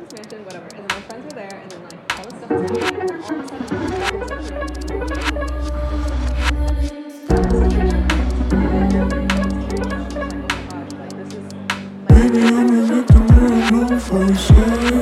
this mansion, whatever. And then my friends are there, and then like all this stuff is happening, and then all of a sudden, I'm like, Baby, I'm a victim, I know for sure.